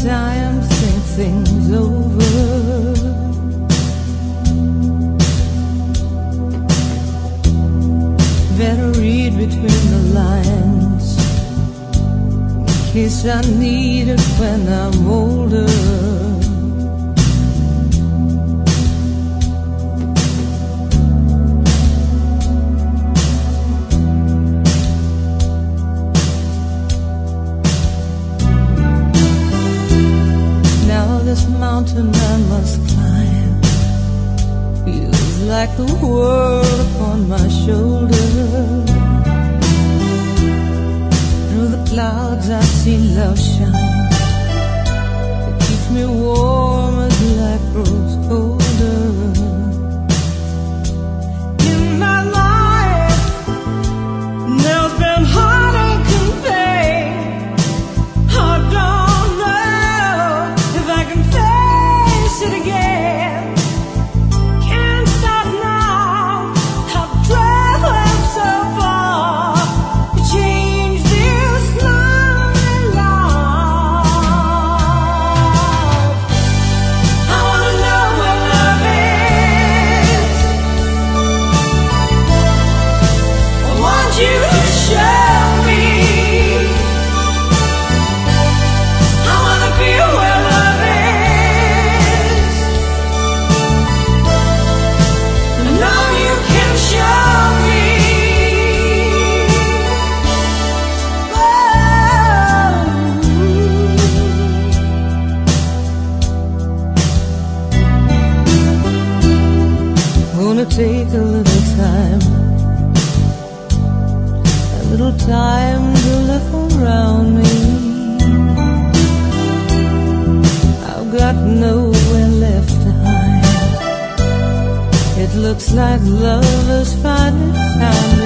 time to think things over. Better read between the lines in case I need it when I'm older. This mountain I must climb feels like the world upon my shoulder. Through the clouds I see love shine. It keeps me warm as life grows colder. In my life there's been heartache and pain. I don't know if I can face it again. Can't stop now. I've traveled so far to change this lonely life. I wanna know what love is. I want you to show me. I wanna be where love is. I know you can show me. Gonna take a little time to look around me. I've got nowhere left to hide. It looks like love has finally found